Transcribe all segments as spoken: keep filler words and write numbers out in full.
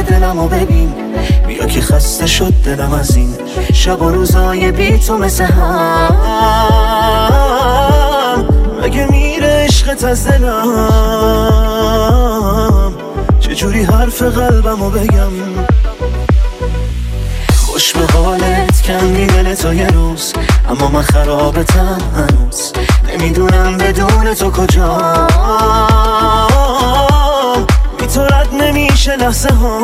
دلمو ببین، بیا که خسته شد دلم از این شب و روزای بی تو مثل هم. مگه میره عشقت از دلم؟ چجوری حرف قلبمو بگم؟ خوش به حالت کندی دل تو یه روز، اما من خرابتم هنوز، نمیدونم بدون تو کجا. بی تو رد نمیشه لحظه ها،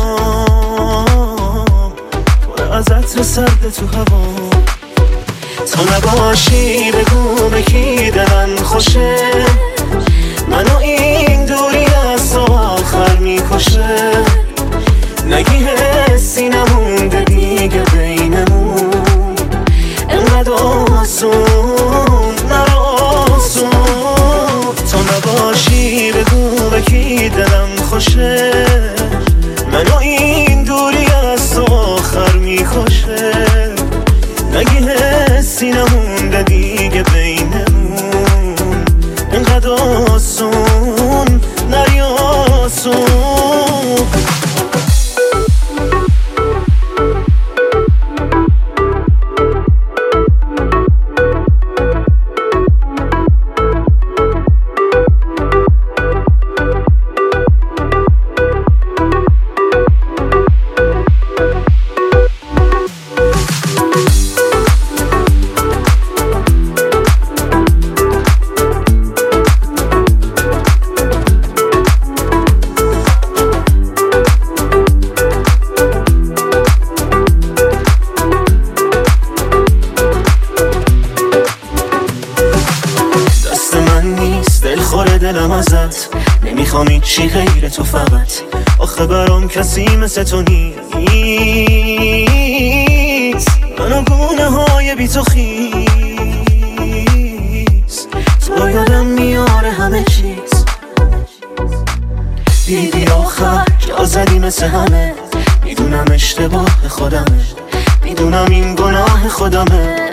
پر از عطر سرد تو هوا. تو نباشی بگو به کی دلم خوشه، منو این دوری از تو آخر میکشه. نگی حسی نمونده دیگه بینمون، انقدر آسون نرو آسون. تو نباشی بگو به کی دلم خوشه، منو این دوری از تو آخر میکشه. نگی حسی نمونده دیگه بینمون، انقدر آسون نری آسون. دلم ازت نمیخوام هیچی غیر تو فقط، آخه برام کسی مثل تو نیست. منو گونه های بی تو خیز، تو یادم میاره همه چیز. دیدی آخر جا زدی مثل همه، میدونم اشتباه خودمه، میدونم این گناه خودمه.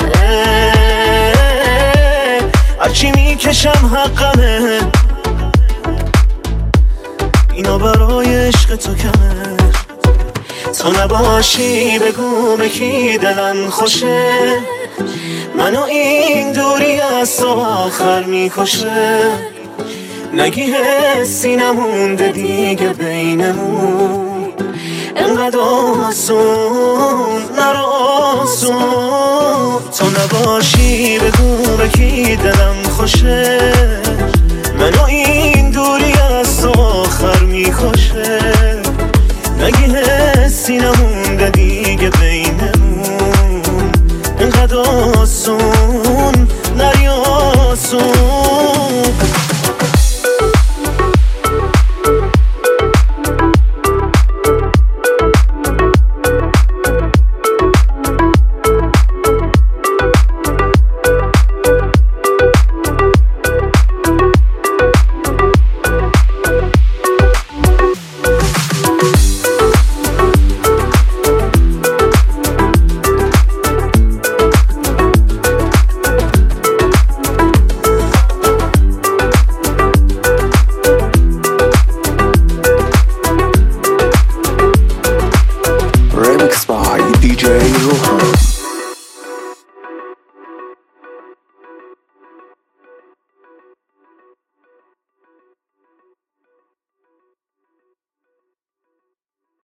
هرچی میکشم حقمه، اینا برای عشق تو کمه. تو نباشی بگو به کی دلم خوشه، منو این دوری از تو آخر میکشه. نگی حسی نمونده دیگه بینمون، انقدر آسون نرو آسون. تو نباشی بگو به کی دلم خوشه، منو این دوری از تو آخر میکشه. نگی حسی نمونده دیگه بینمون، انقدر آسون نری آسون. Remix by D J Rohan.